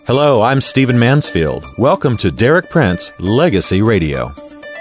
Hello, I'm Stephen Mansfield. Welcome to Derek Prince Legacy Radio.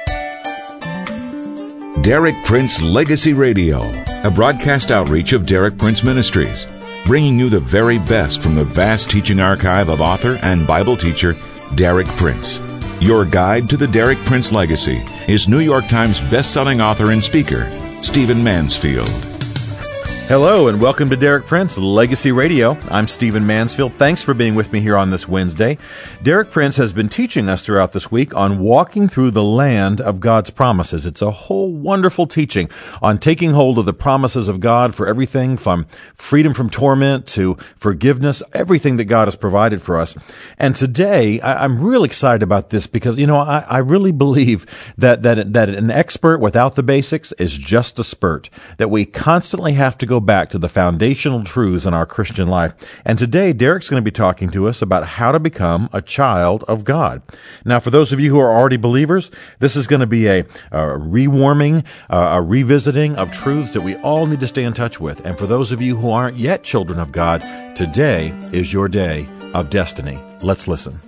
Derek Prince Legacy Radio, a broadcast outreach of Derek Prince Ministries, bringing you the very best from the vast teaching archive of author and Bible teacher Derek Prince. Your guide to the Derek Prince legacy is New York Times best-selling author and speaker, Stephen Mansfield. Hello, and welcome to Derek Prince Legacy Radio. I'm Stephen Mansfield. Thanks for being with me here on this Wednesday. Derek Prince has been teaching us throughout this week on walking through the land of God's promises. It's a whole wonderful teaching on taking hold of the promises of God for everything from freedom from torment to forgiveness, everything that God has provided for us. And today, I'm really excited about this because, I really believe that an expert without the basics is just a spurt, that we constantly have to go back to the foundational truths in our Christian life. And today, Derek's going to be talking to us about how to become a child of God. Now, for those of you who are already believers, this is going to be a rewarming, a revisiting of truths that we all need to stay in touch with. And for those of you who aren't yet children of God, today is your day of destiny. Let's listen.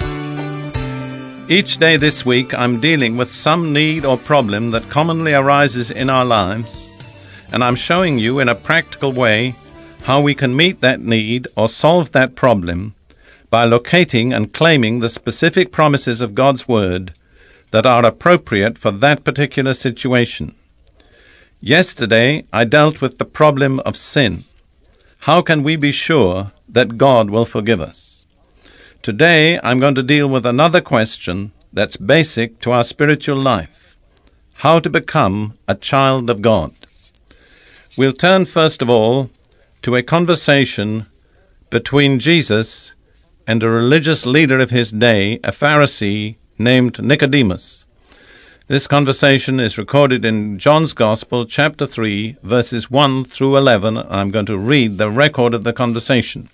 Each day this week, I'm dealing with some need or problem that commonly arises in our lives, and I'm showing you in a practical way how we can meet that need or solve that problem by locating and claiming the specific promises of God's Word that are appropriate for that particular situation. Yesterday, I dealt with the problem of sin. How can we be sure that God will forgive us? Today, I'm going to deal with another question that's basic to our spiritual life: how to become a child of God. We'll turn first of all to a conversation between Jesus and a religious leader of his day, a Pharisee named Nicodemus. This conversation is recorded in John's Gospel, chapter 3, verses 1 through 11. I'm going to read the record of the conversation.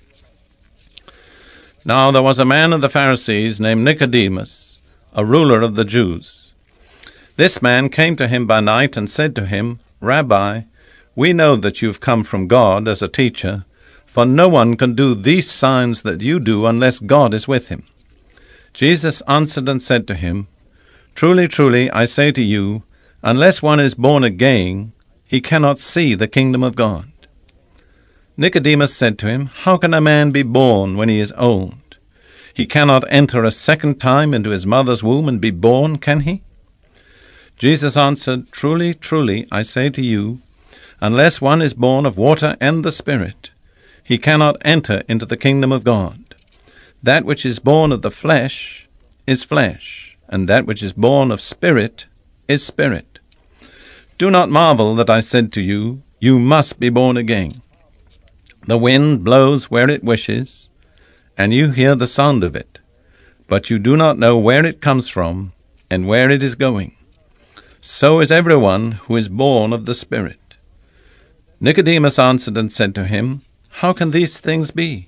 Now there was a man of the Pharisees named Nicodemus, a ruler of the Jews. This man came to him by night and said to him, "Rabbi, we know that you've come from God as a teacher, for no one can do these signs that you do unless God is with him." Jesus answered and said to him, "Truly, truly, I say to you, unless one is born again, he cannot see the kingdom of God." Nicodemus said to him, "How can a man be born when he is old? He cannot enter a second time into his mother's womb and be born, can he?" Jesus answered, "Truly, truly, I say to you, unless one is born of water and the Spirit, he cannot enter into the kingdom of God. That which is born of the flesh is flesh, and that which is born of spirit is spirit. Do not marvel that I said to you, you must be born again. The wind blows where it wishes, and you hear the sound of it, but you do not know where it comes from and where it is going. So is everyone who is born of the Spirit." Nicodemus answered and said to him, "How can these things be?"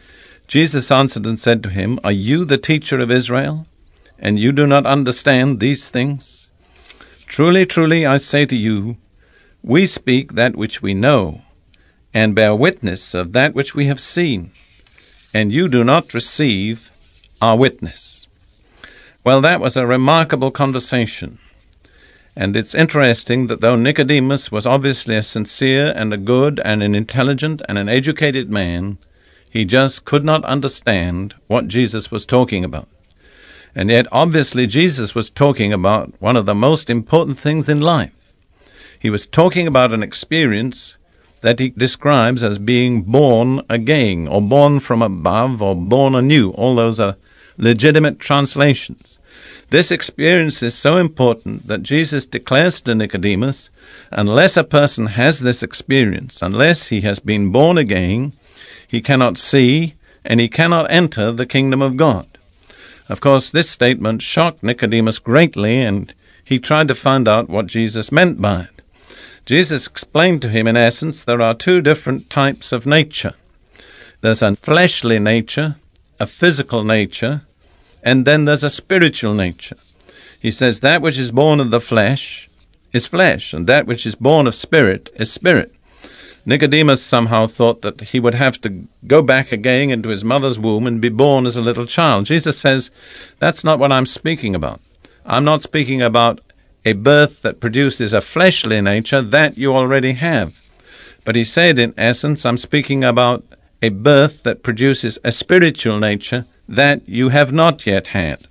Jesus answered and said to him, "Are you the teacher of Israel, and you do not understand these things? Truly, truly, I say to you, we speak that which we know, and bear witness of that which we have seen, and you do not receive our witness." Well, that was a remarkable conversation. And it's interesting that though Nicodemus was obviously a sincere and a good and an intelligent and an educated man, he just could not understand what Jesus was talking about. And yet, obviously, Jesus was talking about one of the most important things in life. He was talking about an experience that he describes as being born again, or born from above, or born anew. All those are legitimate translations. This experience is so important that Jesus declares to Nicodemus, unless a person has this experience, unless he has been born again, he cannot see and he cannot enter the kingdom of God. Of course, this statement shocked Nicodemus greatly, and he tried to find out what Jesus meant by it. Jesus explained to him, in essence, there are two different types of nature. There's a fleshly nature, a physical nature, and then there's a spiritual nature. He says that which is born of the flesh is flesh, and that which is born of spirit is spirit. Nicodemus somehow thought that he would have to go back again into his mother's womb and be born as a little child. Jesus says, that's not what I'm speaking about. I'm not speaking about a birth that produces a fleshly nature that you already have. But he said, in essence, I'm speaking about a birth that produces a spiritual nature that you have not yet had.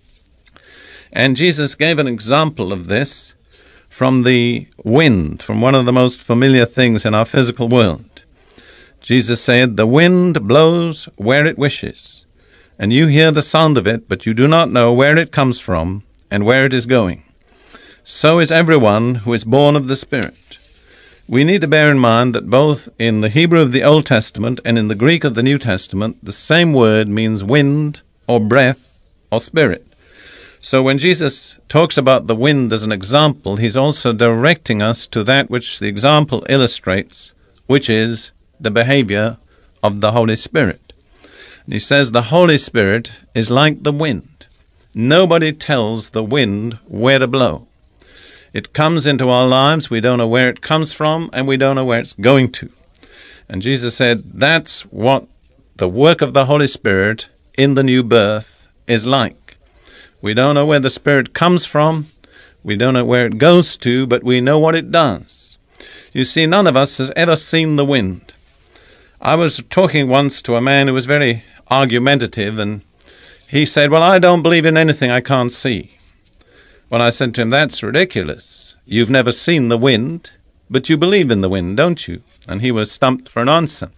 And Jesus gave an example of this from the wind, from one of the most familiar things in our physical world. Jesus said, the wind blows where it wishes, and you hear the sound of it, but you do not know where it comes from and where it is going. So is everyone who is born of the Spirit. We need to bear in mind that both in the Hebrew of the Old Testament and in the Greek of the New Testament, the same word means wind or breath or spirit. So when Jesus talks about the wind as an example, he's also directing us to that which the example illustrates, which is the behavior of the Holy Spirit. And he says the Holy Spirit is like the wind. Nobody tells the wind where to blow. It comes into our lives, we don't know where it comes from, and we don't know where it's going to. And Jesus said that's what the work of the Holy Spirit in the new birth is like. We don't know where the Spirit comes from, we don't know where it goes to, but we know what it does. You see, none of us has ever seen the wind. I was talking once to a man who was very argumentative, and he said, well, I don't believe in anything I can't see. Well, I said to him, that's ridiculous. You've never seen the wind, but you believe in the wind, don't you? And he was stumped for an answer.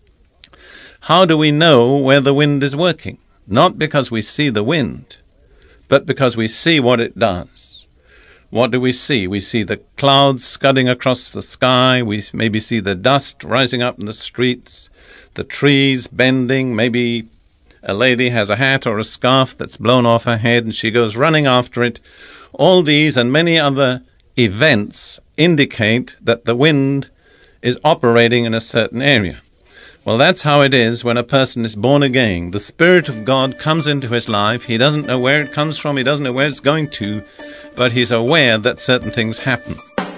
How do we know where the wind is working? Not because we see the wind, but because we see what it does. What do we see? We see the clouds scudding across the sky. We maybe see the dust rising up in the streets, the trees bending. Maybe a lady has a hat or a scarf that's blown off her head and she goes running after it. All these and many other events indicate that the wind is operating in a certain area. Well, that's how it is when a person is born again. The Spirit of God comes into his life. He doesn't know where it comes from. He doesn't know where it's going to, but he's aware that certain things happen.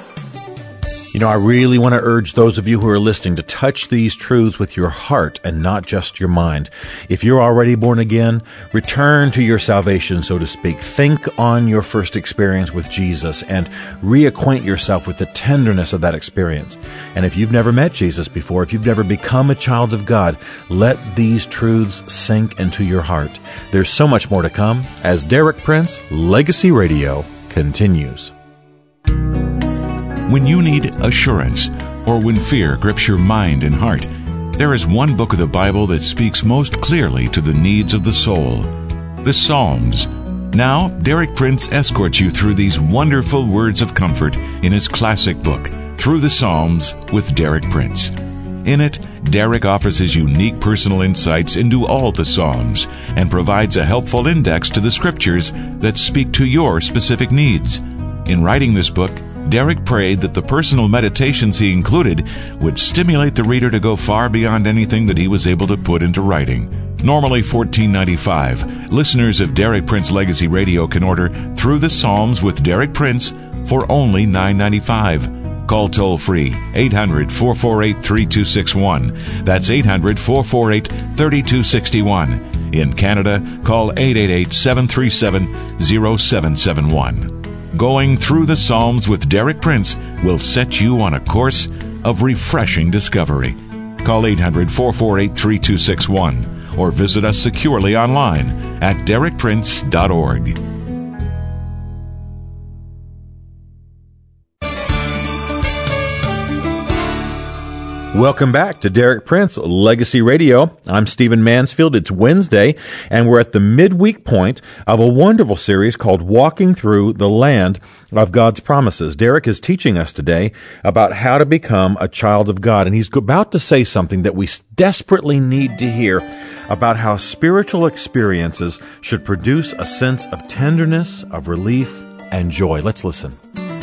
You know, I really want to urge those of you who are listening to touch these truths with your heart and not just your mind. If you're already born again, return to your salvation, so to speak. Think on your first experience with Jesus and reacquaint yourself with the tenderness of that experience. And if you've never met Jesus before, if you've never become a child of God, let these truths sink into your heart. There's so much more to come as Derek Prince Legacy Radio continues. When you need assurance, or when fear grips your mind and heart, there is one book of the Bible that speaks most clearly to the needs of the soul, the Psalms. Now, Derek Prince escorts you through these wonderful words of comfort in his classic book, Through the Psalms with Derek Prince. In it, Derek offers his unique personal insights into all the Psalms and provides a helpful index to the scriptures that speak to your specific needs. In writing this book, Derek prayed that the personal meditations he included would stimulate the reader to go far beyond anything that he was able to put into writing. Normally $14.95, listeners of Derek Prince Legacy Radio can order Through the Psalms with Derek Prince for only $9.95. Call toll-free 800-448-3261. That's 800-448-3261. In Canada, call 888-737-0771. Going Through the Psalms with Derek Prince will set you on a course of refreshing discovery. Call 800-448-3261 or visit us securely online at derekprince.org. Welcome back to Derek Prince Legacy Radio. I'm Stephen Mansfield. It's Wednesday, and we're at the midweek point of a wonderful series called Walking Through the Land of God's Promises. Derek is teaching us today about how to become a child of God, and he's about to say something that we desperately need to hear about how spiritual experiences should produce a sense of tenderness, of relief, and joy. Let's listen.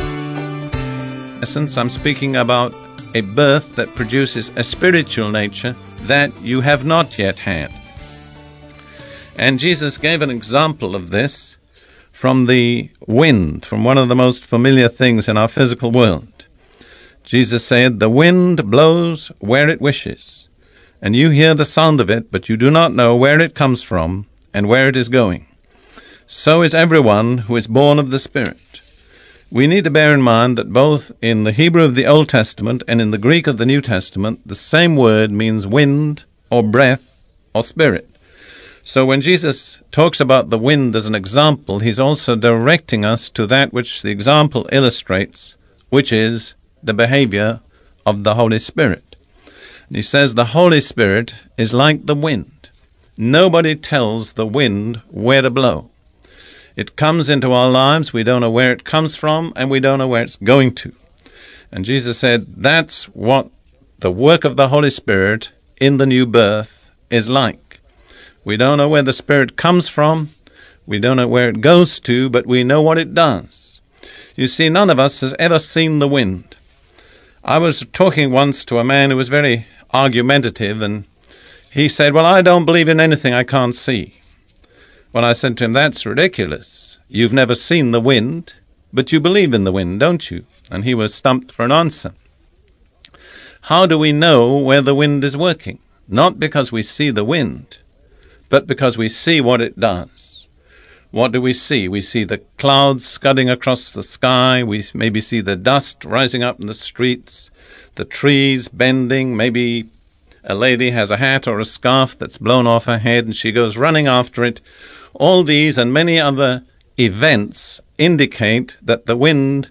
Since I'm speaking about a birth that produces a spiritual nature that you have not yet had. And Jesus gave an example of this from the wind, from one of the most familiar things in our physical world. Jesus said, "The wind blows where it wishes, and you hear the sound of it, but you do not know where it comes from and where it is going. So is everyone who is born of the Spirit." We need to bear in mind that both in the Hebrew of the Old Testament and in the Greek of the New Testament, the same word means wind or breath or spirit. So when Jesus talks about the wind as an example, he's also directing us to that which the example illustrates, which is the behavior of the Holy Spirit. And he says the Holy Spirit is like the wind. Nobody tells the wind where to blow. It comes into our lives, we don't know where it comes from, and we don't know where it's going to. And Jesus said that's what the work of the Holy Spirit in the new birth is like. We don't know where the Spirit comes from, we don't know where it goes to, but we know what it does. You see, none of us has ever seen the wind. I was talking once to a man who was very argumentative, and he said, "Well, I don't believe in anything I can't see." Well, I said to him, "That's ridiculous. You've never seen the wind, but you believe in the wind, don't you?" And he was stumped for an answer. How do we know where the wind is working? Not because we see the wind, but because we see what it does. What do we see? We see the clouds scudding across the sky. We maybe see the dust rising up in the streets, the trees bending. Maybe a lady has a hat or a scarf that's blown off her head and she goes running after it. All these and many other events indicate that the wind...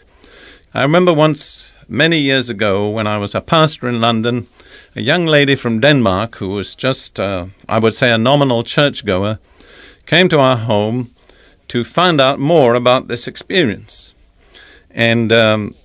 I remember once, many years ago, when I was a pastor in London, a young lady from Denmark who was just, I would say, a nominal churchgoer, came to our home to find out more about this experience. And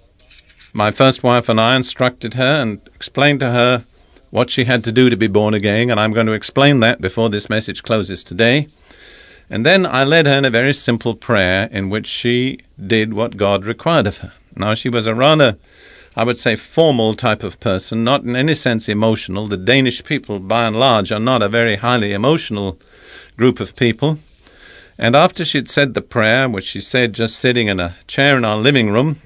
my first wife and I instructed her and explained to her what she had to do to be born again, and I'm going to explain that before this message closes today. And then I led her in a very simple prayer in which she did what God required of her. Now, she was a rather, I would say, formal type of person, not in any sense emotional. The Danish people, by and large, are not a very highly emotional group of people. And after she'd said the prayer, which she said just sitting in a chair in our living room,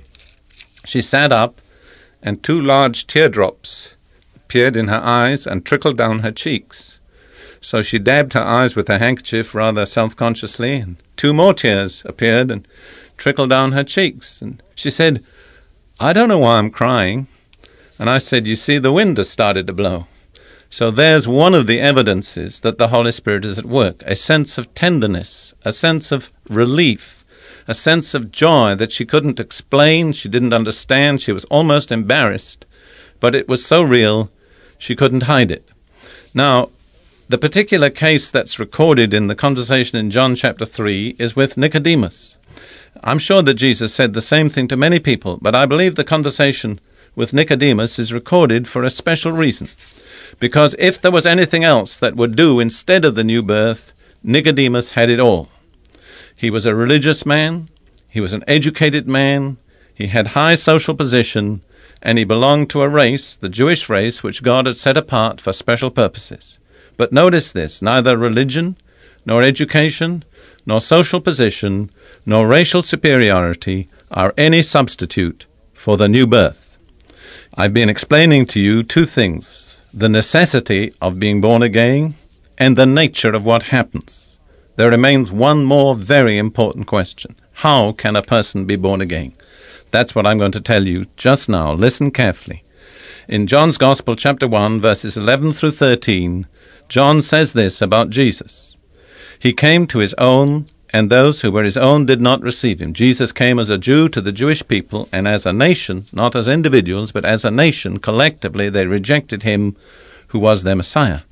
she sat up, and 2 large teardrops appeared in her eyes and trickled down her cheeks. So she dabbed her eyes with her handkerchief rather self-consciously, and 2 more tears appeared and trickled down her cheeks. And she said, "I don't know why I'm crying." And I said, "You see, the wind has started to blow." So there's one of the evidences that the Holy Spirit is at work, a sense of tenderness, a sense of relief, a sense of joy that she couldn't explain, she didn't understand, she was almost embarrassed, but it was so real she couldn't hide it. Now, the particular case that's recorded in the conversation in John chapter 3 is with Nicodemus. I'm sure that Jesus said the same thing to many people, but I believe the conversation with Nicodemus is recorded for a special reason. Because if there was anything else that would do instead of the new birth, Nicodemus had it all. He was a religious man, he was an educated man, he had high social position, and he belonged to a race, the Jewish race, which God had set apart for special purposes. But notice this, neither religion, nor education, nor social position, nor racial superiority are any substitute for the new birth. I've been explaining to you 2 things, the necessity of being born again and the nature of what happens. There remains one more very important question. How can a person be born again? That's what I'm going to tell you just now. Listen carefully. In John's Gospel, chapter 1, verses 11 through 13, John says this about Jesus. He came to his own, and those who were his own did not receive him. Jesus came as a Jew to the Jewish people, and as a nation, not as individuals, but as a nation, collectively they rejected him who was their Messiah.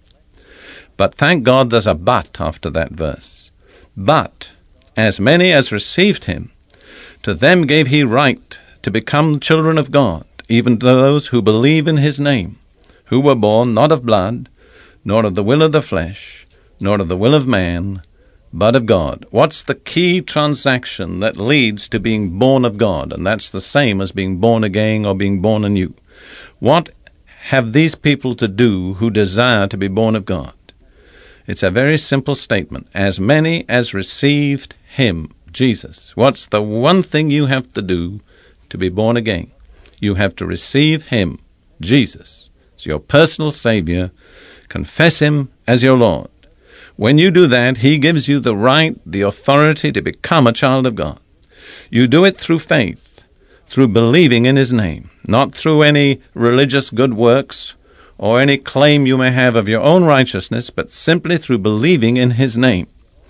But thank God there's a but after that verse. But as many as received him, to them gave he right to become children of God, even to those who believe in his name, who were born not of blood, nor of the will of the flesh, nor of the will of man, but of God. What's the key transaction that leads to being born of God? And that's the same as being born again or being born anew. What have these people to do who desire to be born of God? It's a very simple statement. As many as received him, Jesus. What's the one thing you have to do to be born again? You have to receive him, Jesus, as your personal Savior. Confess him as your Lord. When you do that, he gives you the right, the authority to become a child of God. You do it through faith, through believing in his name, not through any religious good works or any claim you may have of your own righteousness, but simply through believing in his name.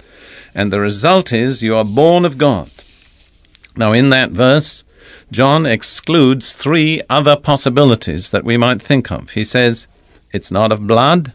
And the result is you are born of God. Now, in that verse, John excludes three other possibilities that we might think of. He says, it's not of blood.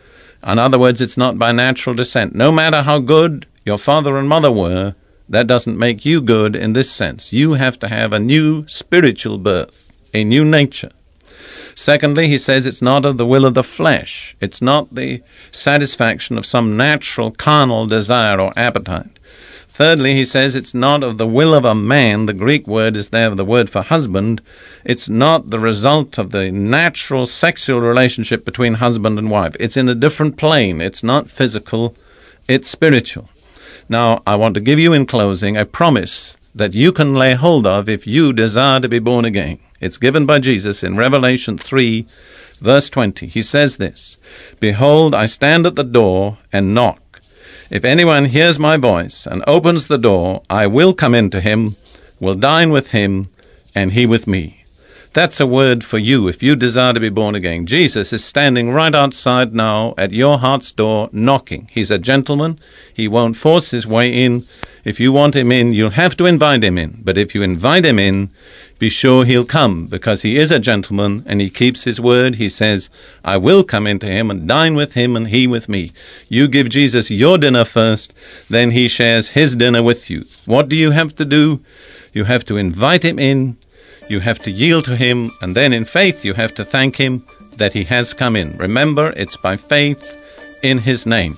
In other words, it's not by natural descent. No matter how good your father and mother were, that doesn't make you good in this sense. You have to have a new spiritual birth, a new nature. Secondly, he says it's not of the will of the flesh. It's not the satisfaction of some natural carnal desire or appetite. Thirdly, he says it's not of the will of a man. The Greek word is there, the word for husband. It's not the result of the natural sexual relationship between husband and wife. It's in a different plane. It's not physical. It's spiritual. Now, I want to give you in closing a promise that you can lay hold of if you desire to be born again. It's given by Jesus in Revelation 3, verse 20. He says this, "Behold, I stand at the door and knock. If anyone hears my voice and opens the door, I will come into him, will dine with him, and he with me." That's a word for you if you desire to be born again. Jesus is standing right outside now at your heart's door knocking. He's a gentleman. He won't force his way in. If you want him in, you'll have to invite him in. But if you invite him in, be sure he'll come, because he is a gentleman and he keeps his word. He says, I will come into him and dine with him and he with me. You give Jesus your dinner first, then he shares his dinner with you. What do you have to do? You have to invite him in, you have to yield to him, and then in faith you have to thank him that he has come in. Remember, it's by faith in his name.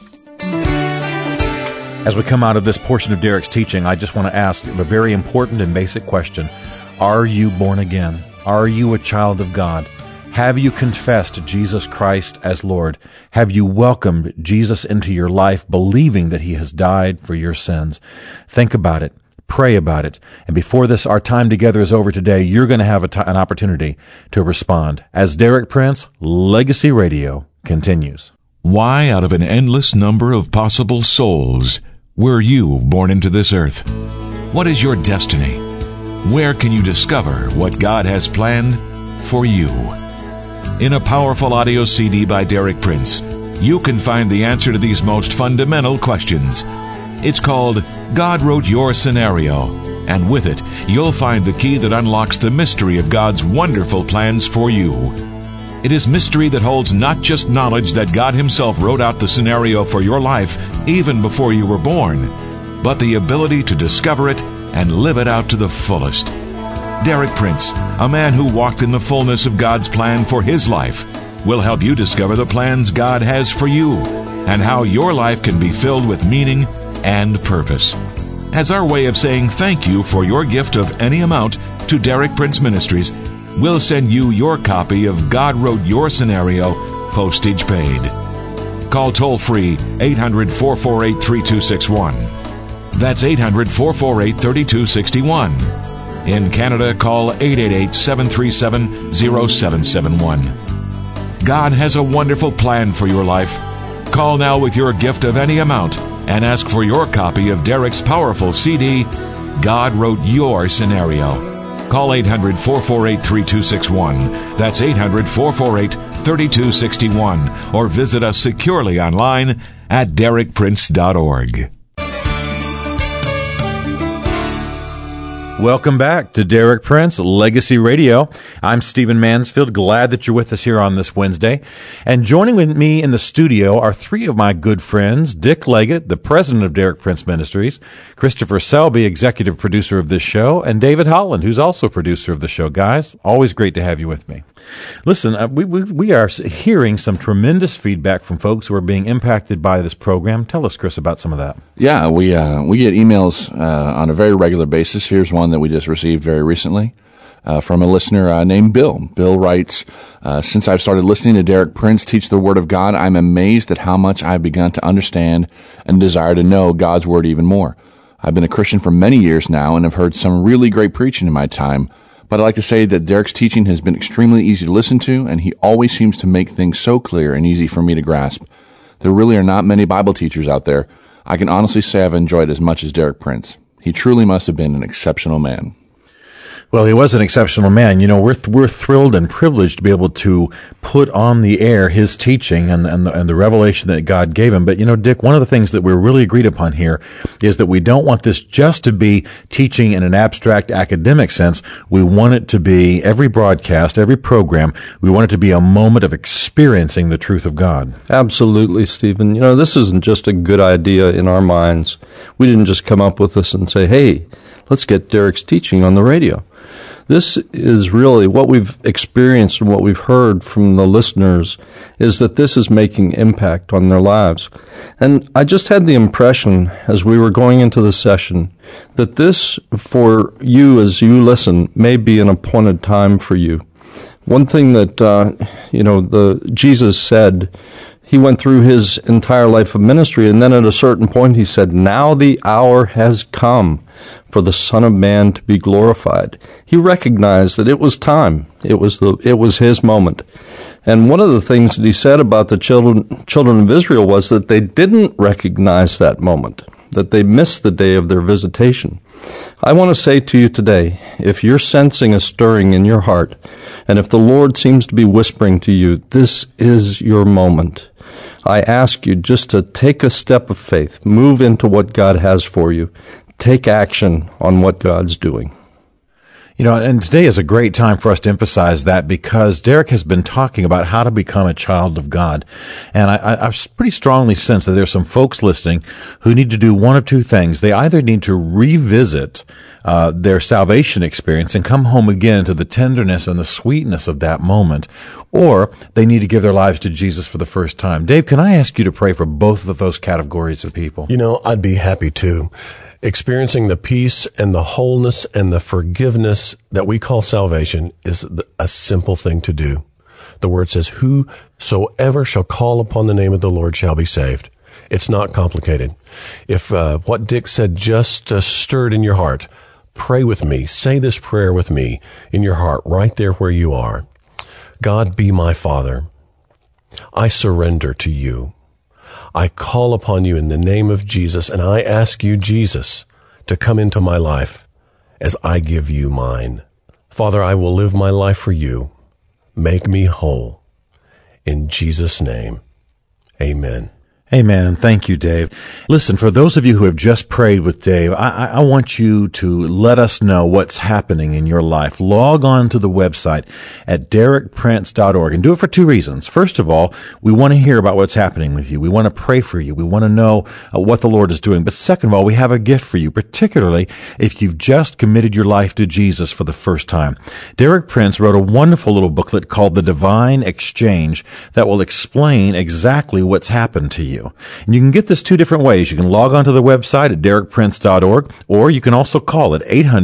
As we come out of this portion of Derek's teaching, I just want to ask a very important and basic question. Are you born again? Are you a child of God? Have you confessed Jesus Christ as Lord? Have you welcomed Jesus into your life, believing that he has died for your sins? Think about it. Pray about it. And before our time together is over today, you're going to have an opportunity to respond. As Derek Prince, Legacy Radio, continues. Why, out of an endless number of possible souls, were you born into this earth? What is your destiny? Where can you discover what God has planned for you? In a powerful audio CD by Derek Prince, you can find the answer to these most fundamental questions. It's called God Wrote Your Scenario, and with it, you'll find the key that unlocks the mystery of God's wonderful plans for you. It is mystery that holds not just knowledge that God himself wrote out the scenario for your life even before you were born, but the ability to discover it and live it out to the fullest. Derek Prince, a man who walked in the fullness of God's plan for his life, will help you discover the plans God has for you and how your life can be filled with meaning and purpose. As our way of saying thank you for your gift of any amount to Derek Prince Ministries, we'll send you your copy of God Wrote Your Scenario, postage paid. Call toll-free 800-448-3261. That's 800-448-3261. In Canada, call 888-737-0771. God has a wonderful plan for your life. Call now with your gift of any amount and ask for your copy of Derek's powerful CD, God Wrote Your Scenario. Call 800-448-3261. That's 800-448-3261. Or visit us securely online at derekprince.org. Welcome back to Derek Prince, Legacy Radio. I'm Stephen Mansfield. Glad that you're with us here on this Wednesday. And joining with me in the studio are three of my good friends, Dick Leggett, the president of Derek Prince Ministries, Christopher Selby, executive producer of this show, and David Holland, who's also producer of the show. Guys, always great to have you with me. Listen, we are hearing some tremendous feedback from folks who are being impacted by this program. Tell us, Chris, about some of that. Yeah, we get emails on a very regular basis. Here's one that we just received very recently from a listener named Bill. Bill writes, since I've started listening to Derek Prince teach the Word of God, I'm amazed at how much I've begun to understand and desire to know God's Word even more. I've been a Christian for many years now and have heard some really great preaching in my time, But I'd like to say that Derek's teaching has been extremely easy to listen to, and he always seems to make things so clear and easy for me to grasp. There really are not many Bible teachers out there. I can honestly say I've enjoyed as much as Derek Prince. He truly must have been an exceptional man. Well, he was an exceptional man. You know, we're thrilled and privileged to be able to put on the air his teaching and the revelation that God gave him. But, you know, Dick, one of the things that we're really agreed upon here is that we don't want this just to be teaching in an abstract academic sense. We want it to be every broadcast, every program. We want it to be a moment of experiencing the truth of God. Absolutely, Stephen. You know, this isn't just a good idea in our minds. We didn't just come up with this and say, hey, let's get Derek's teaching on the radio. This is really what we've experienced and what we've heard from the listeners is that this is making impact on their lives. And I just had the impression as we were going into the session that this, for you as you listen, may be an appointed time for you. One thing that, Jesus said, he went through his entire life of ministry, and then at a certain point he said, now the hour has come for the Son of Man to be glorified. He recognized that it was time. It was his moment. And one of the things that he said about the children of Israel was that they didn't recognize that moment, that they missed the day of their visitation. I want to say to you today, if you're sensing a stirring in your heart, and if the Lord seems to be whispering to you, this is your moment, I ask you just to take a step of faith, move into what God has for you, take action on what God's doing. You know, and today is a great time for us to emphasize that because Derek has been talking about how to become a child of God. And I pretty strongly sense that there's some folks listening who need to do one of two things. They either need to revisit their salvation experience and come home again to the tenderness and the sweetness of that moment, or they need to give their lives to Jesus for the first time. Dave, can I ask you to pray for both of those categories of people? You know, I'd be happy to. Experiencing the peace and the wholeness and the forgiveness that we call salvation is a simple thing to do. The word says, whosoever shall call upon the name of the Lord shall be saved. It's not complicated. If what Dick said just stirred in your heart, pray with me. Say this prayer with me in your heart right there where you are. God, be my Father. I surrender to you. I call upon you in the name of Jesus, and I ask you, Jesus, to come into my life as I give you mine. Father, I will live my life for you. Make me whole. In Jesus' name, amen. Amen. Thank you, Dave. Listen, for those of you who have just prayed with Dave, I want you to let us know what's happening in your life. Log on to the website at derekprince.org and do it for two reasons. First of all, we want to hear about what's happening with you. We want to pray for you. We want to know what the Lord is doing. But second of all, we have a gift for you, particularly if you've just committed your life to Jesus for the first time. Derek Prince wrote a wonderful little booklet called The Divine Exchange that will explain exactly what's happened to you. And you can get this two different ways. You can log on to the website at derekprince.org, or you can also call it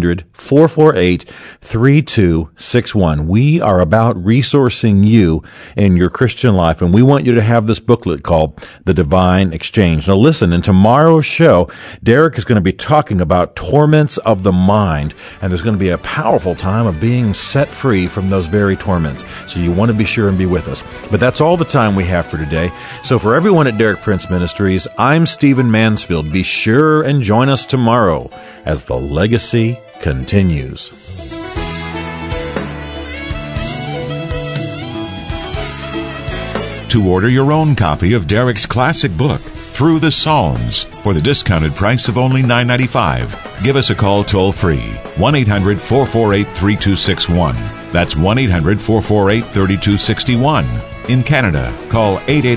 800-448-3261. We are about resourcing you in your Christian life, and we want you to have this booklet called The Divine Exchange. Now listen, in tomorrow's show, Derek is going to be talking about torments of the mind, and there's going to be a powerful time of being set free from those very torments. So you want to be sure and be with us. But that's all the time we have for today. So for everyone at Derek Prince Ministries, I'm Stephen Mansfield. Be sure and join us tomorrow as the legacy continues. To order your own copy of Derek's classic book, Through the Psalms, for the discounted price of only $9.95, give us a call toll-free, 1-800-448-3261. That's 1-800-448-3261. In Canada, call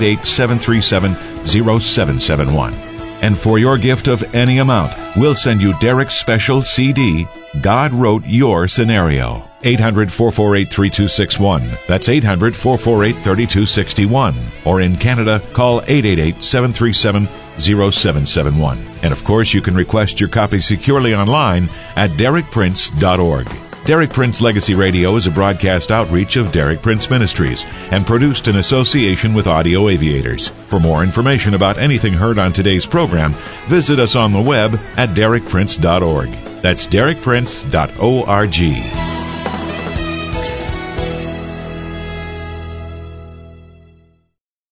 888-737-0771. And for your gift of any amount, we'll send you Derek's special CD, God Wrote Your Scenario. 800-448-3261. That's 800-448-3261. Or in Canada, call 888-737-0771. And of course, you can request your copy securely online at derekprince.org. Derek Prince Legacy Radio is a broadcast outreach of Derek Prince Ministries and produced in association with Audio Aviators. For more information about anything heard on today's program, visit us on the web at derekprince.org. That's derekprince.org.